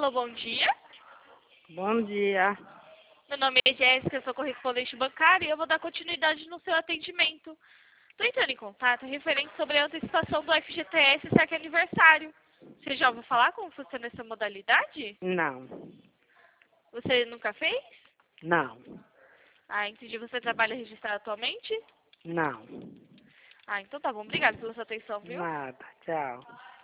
Alô, bom dia. Bom dia. Meu nome é Jéssica, eu sou correspondente bancária e eu vou dar continuidade no seu atendimento. Estou entrando em contato referente sobre a antecipação do FGTS SAC aniversário. Você já ouviu falar como funciona essa modalidade? Não. Você nunca fez? Não. Ah, entendi. Você trabalha registrado atualmente? Não. Ah, então tá bom. Obrigada pela sua atenção, viu? Nada. Tchau.